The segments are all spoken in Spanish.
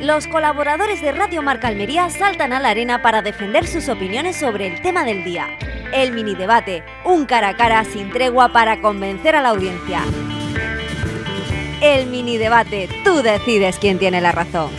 Los colaboradores de Radio Marca Almería saltan a la arena para defender sus opiniones sobre el tema del día. El mini debate, un cara a cara sin tregua para convencer a la audiencia. El mini debate, tú decides quién tiene la razón.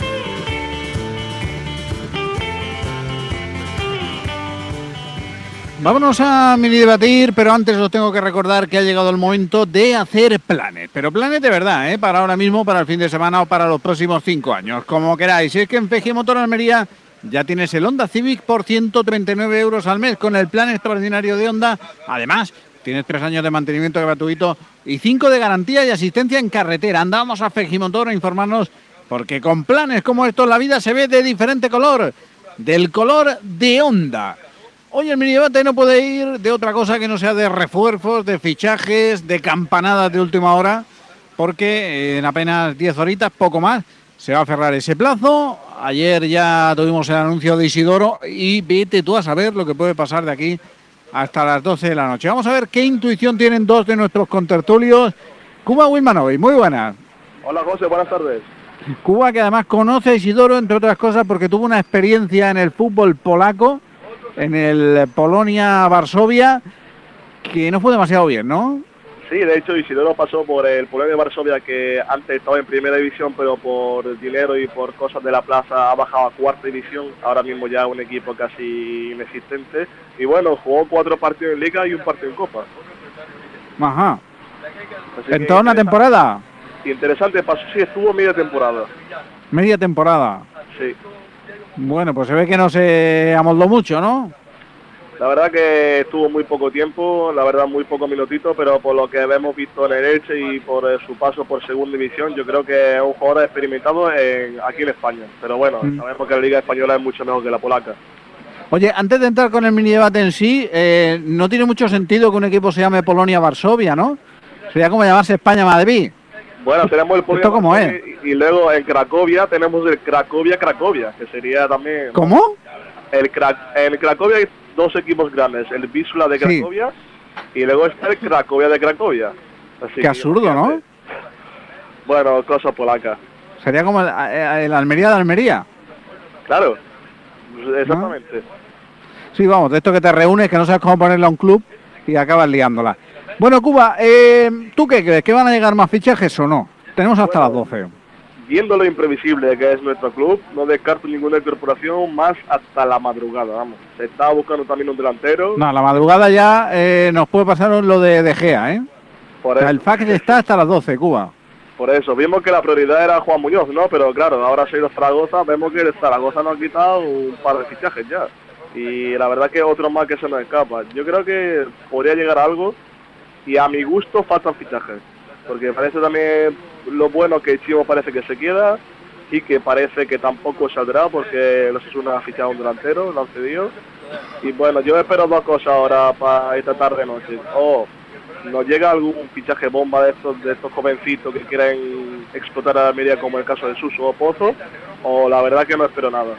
Vámonos a mini debatir, pero antes os tengo que recordar que ha llegado el momento de hacer planes. Pero planes de verdad, para ahora mismo, para el fin de semana o para los próximos 5 años, como queráis. Si es que en PG Motor Almería ya tienes el Honda Civic por 139 euros al mes con el plan extraordinario de Honda. Además, tienes 3 años de mantenimiento gratuito y 5 de garantía y asistencia en carretera. Andamos a PG Motor a informarnos, porque con planes como estos la vida se ve de diferente color, del color de Honda. Hoy el mini debate no puede ir de otra cosa que no sea de refuerzos, de fichajes, de campanadas de última hora, porque en apenas 10 horitas, poco más, se va a cerrar ese plazo. Ayer ya tuvimos el anuncio de Isidoro y vete tú a saber lo que puede pasar de aquí hasta las 12 de la noche. Vamos a ver qué intuición tienen dos de nuestros contertulios. Kuba Wilmanovic, muy buenas. Hola José, buenas tardes. Kuba, que además conoce a Isidoro, entre otras cosas, porque tuvo una experiencia en el fútbol polaco, en el Polonia-Varsovia, que no fue demasiado bien, ¿no? Sí, de hecho Isidoro pasó por el Polonia-Varsovia, que antes estaba en primera división, pero por dinero y por cosas de la plaza ha bajado a cuarta división. Ahora mismo ya un equipo casi inexistente. Y bueno, jugó 4 partidos en Liga y un partido en Copa. Ajá. ¿En toda una temporada? Interesante, pasó, sí, estuvo media temporada. ¿Media temporada? Sí. Bueno, pues se ve que no se amoldó mucho, ¿no? La verdad que estuvo muy poco tiempo, la verdad muy poco minutito, pero por lo que hemos visto en el Elche y por su paso por segunda división, yo creo que es un jugador experimentado aquí en España. Pero bueno, sabemos que la Liga Española es mucho mejor que la polaca. Oye, antes de entrar con el mini debate en sí, no tiene mucho sentido que un equipo se llame Polonia-Varsovia, ¿no? Sería como llamarse España-Madrid. Bueno, tenemos el Polonia. ¿Esto cómo es? Y luego en Cracovia tenemos el Cracovia, que sería también... ¿Cómo? En Cracovia hay 2 equipos grandes, el Wisla de Cracovia, sí, y luego está el Cracovia de Cracovia. Así qué absurdo, ¿no? Bueno, cosa polaca. Sería como el Almería de Almería. Claro, exactamente. ¿No? Sí, vamos, de esto que te reúnes, que no sabes cómo ponerla a un club y acabas liándola. Bueno, Kuba, ¿tú qué crees? ¿Que van a llegar más fichajes o no? Tenemos hasta las 12. Viendo lo imprevisible que es nuestro club, no descarto ninguna incorporación más hasta la madrugada, vamos. Se está buscando también un delantero. No, la madrugada ya nos puede pasar lo de Gea, ¿eh? Por eso, el fax está hasta las 12, Kuba. Por eso, vimos que la prioridad era Juan Muñoz, ¿no? Pero claro, ahora se ha ido Zaragoza, vemos que el Zaragoza nos ha quitado un par de fichajes ya. Y la verdad que otro más que se nos escapa. Yo creo que podría llegar a algo y a mi gusto faltan fichajes. Porque parece también lo bueno que Chivo parece que se queda y que parece que tampoco saldrá porque los Osasuna ha fichado un delantero, lo han cedido. Y bueno, yo espero 2 cosas ahora para esta tarde-noche. O nos llega algún fichaje bomba de estos jovencitos que quieren explotar a Almería, como el caso de Suso o Pozo, o la verdad que no espero nada.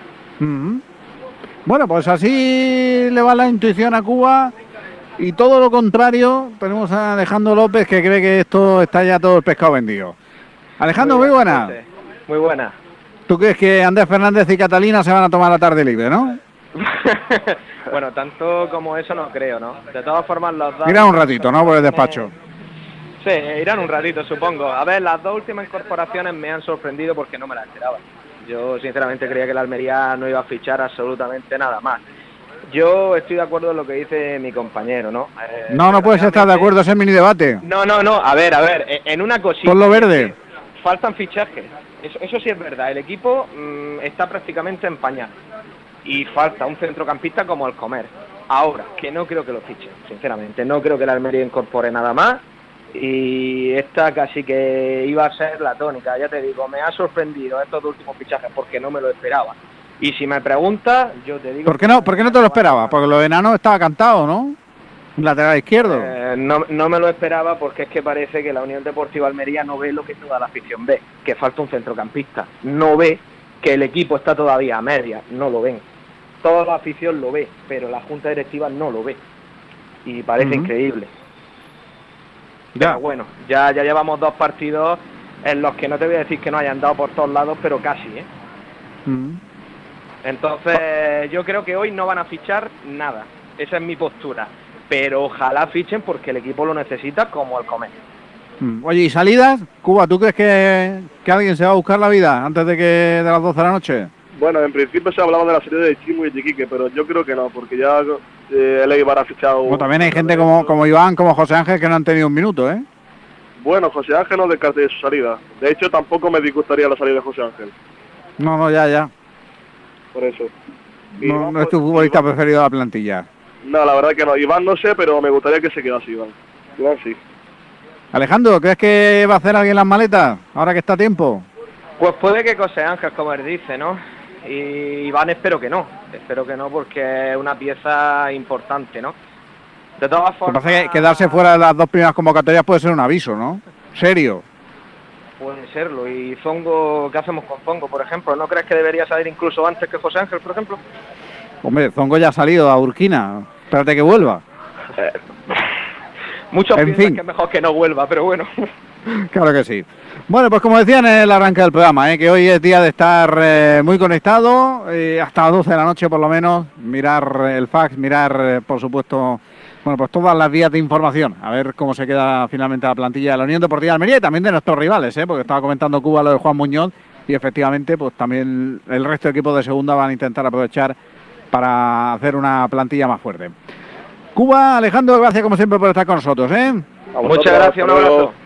Bueno, pues así le va la intuición a Kuba. Y todo lo contrario, tenemos a Alejandro López, que cree que esto está ya todo el pescado vendido. Alejandro, muy buena. Muy buena. ¿Tú crees que Andrés Fernández y Catalina se van a tomar la tarde libre, no? Bueno, tanto como eso no creo, ¿no? De todas formas, los dos... Irán un ratito, ¿no? Por el despacho. Sí, irán un ratito, supongo. A ver, las 2 últimas incorporaciones me han sorprendido porque no me las esperaba. Yo, sinceramente, creía que la Almería no iba a fichar absolutamente nada más. Yo estoy de acuerdo en lo que dice mi compañero, ¿no? No puedes estar de acuerdo, es el mini debate. No, a ver, en una cosita... Por lo verde. Faltan fichajes, eso sí es verdad, el equipo está prácticamente en pañal. Y falta un centrocampista como el Comer. Ahora, que no creo que lo fichen, sinceramente, no creo que la Almería incorpore nada más. Y esta casi que iba a ser la tónica, ya te digo, me ha sorprendido estos 2 últimos fichajes porque no me lo esperaba. Y si me preguntas, yo te digo... ¿Por qué no te lo esperaba? Porque lo de Nano estaba cantado, ¿no? Lateral izquierdo. No me lo esperaba porque es que parece que la Unión Deportiva Almería no ve lo que toda la afición ve, que falta un centrocampista. No ve que el equipo está todavía a media, no lo ven. Toda la afición lo ve, pero la Junta Directiva no lo ve. Y parece increíble. Ya. Pero bueno, ya llevamos 2 partidos en los que no te voy a decir que no hayan dado por todos lados, pero casi, ¿eh? Entonces yo creo que hoy no van a fichar nada, esa es mi postura, pero ojalá fichen porque el equipo lo necesita como el Comer. Oye, ¿y salidas? Cuba, ¿tú crees que alguien se va a buscar la vida antes de las 12 de la noche? Bueno, en principio se hablaba de la salida de Chimo y de Quique, pero yo creo que no, porque ya el Eibar ha fichado... Bueno, también hay gente como Iván, como José Ángel, que no han tenido un minuto, ¿eh? Bueno, José Ángel no descarte su salida. De hecho, tampoco me disgustaría la salida de José Ángel. No, ya. Por eso. No es tu futbolista preferido de la plantilla. No, la verdad que no. Iván no sé, pero me gustaría que se quedase Iván. Iván sí. Alejandro, ¿crees que va a hacer alguien las maletas ahora que está a tiempo? Pues puede que José Ángel, como él dice, ¿no? Y Iván espero que no porque es una pieza importante, ¿no? De todas formas... Lo que pasa es que quedarse fuera de las 2 primeras convocatorias puede ser un aviso, ¿no? Serio. Puede serlo. ¿Y Zongo, qué hacemos con Zongo, por ejemplo? ¿No crees que debería salir incluso antes que José Ángel, por ejemplo? Hombre, Zongo ya ha salido a Urquina. Espérate que vuelva. Muchos piensan que es mejor que no vuelva, pero bueno. Claro que sí. Bueno, pues como decía en el arranque del programa, que hoy es día de estar muy conectado, hasta las 12 de la noche por lo menos, mirar el fax, mirar, por supuesto, bueno, pues todas las vías de información, a ver cómo se queda finalmente la plantilla de la Unión Deportiva de Almería y también de nuestros rivales, porque estaba comentando Cuba lo de Juan Muñoz y efectivamente pues también el resto de equipos de segunda van a intentar aprovechar para hacer una plantilla más fuerte. Cuba, Alejandro, gracias como siempre por estar con nosotros. Muchas gracias, un abrazo.